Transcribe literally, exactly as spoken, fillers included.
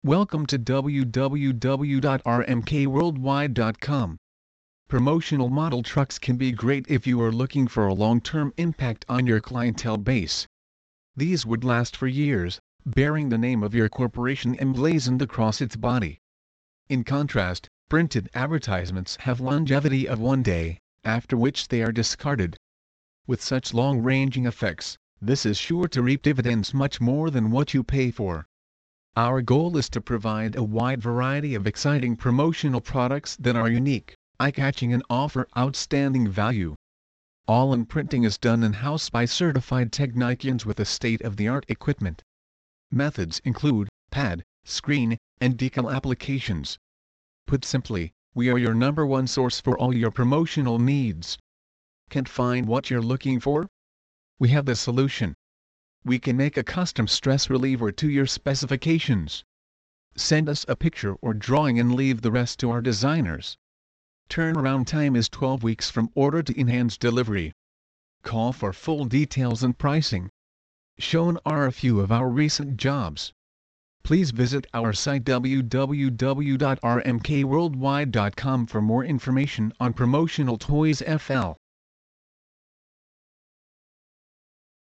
Welcome to w w w dot r m k worldwide dot com. Promotional model trucks can be great if you are looking for a long-term impact on your clientele base. These would last for years, bearing the name of your corporation emblazoned across its body. In contrast, printed advertisements have longevity of one day, after which they are discarded. With such long-ranging effects, this is sure to reap dividends much more than what you pay for. Our goal is to provide a wide variety of exciting promotional products that are unique, eye-catching and offer outstanding value. All imprinting is done in-house by certified technicians with a state-of-the-art equipment. Methods include pad, screen, and decal applications. Put simply, we are your number one source for all your promotional needs. Can't find what you're looking for? We have the solution. We can make a custom stress reliever to your specifications. Send us a picture or drawing and leave the rest to our designers. Turnaround time is twelve weeks from order to in-hands delivery. Call for full details and pricing. Shown are a few of our recent jobs. Please visit our site w w w dot r m k worldwide dot com for more information on promotional toys F L.